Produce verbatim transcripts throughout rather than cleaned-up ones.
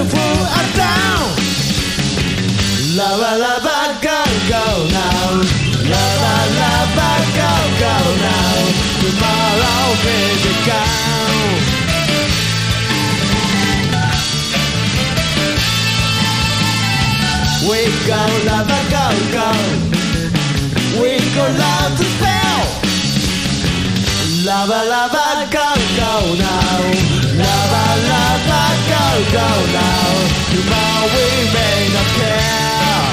pull us down. Lava, lava, go, go now. Lava, lava, go, go now. Tomorrow may be gone. We go, lava, go, go. We go, love to spell. Lava, lava, go, go now. Lava, lava, go, go now. Tomorrow we may not care.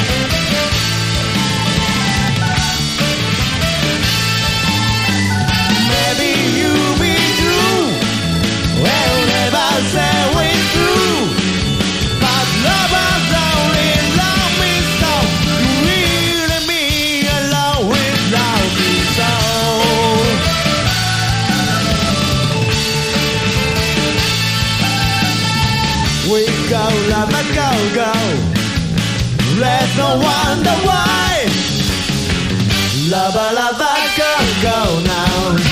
Maybe you'll be true. We'll never say we're through. But lovers only love me so. You really me alone without me so. We go, lava, go, go. Let's not wonder why. Lava, lava, go, go now.